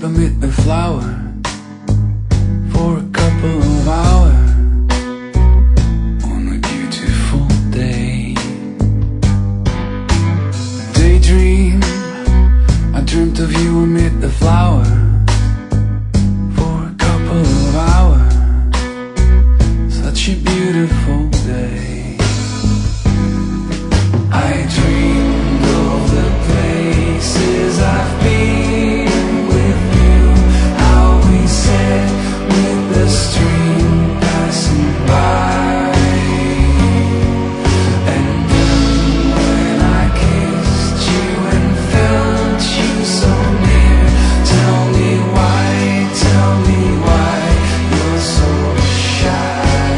asleep amid the flower for a couple of hours on a beautiful day. Daydream, I dreamt of you amid the flower for a couple of hours. Such a beautiful day. I dreamed of the places I've been with you, how we sat with the stream passing by, and then when I kissed you and felt you so near, tell me why you're so shy.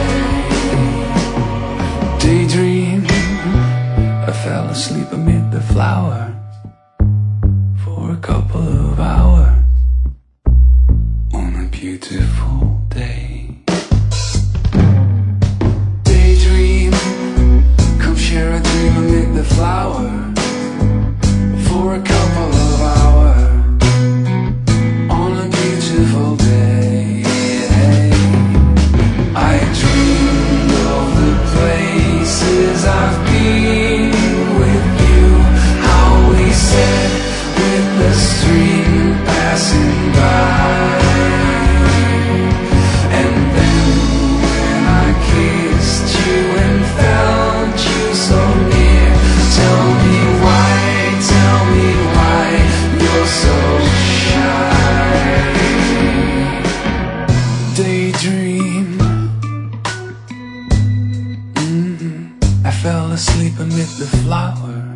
Daydream, I fell asleep amid the flower for a couple of hours on a beautiful day. Daydream, come share a dream amid the flower for a couple of hours on a beautiful day. I dreamed of the places I've been with you, how we sat with the stream passing by, and then when I kissed you and felt you so near, tell me why you're so shy. Daydream, I fell asleep amid the flower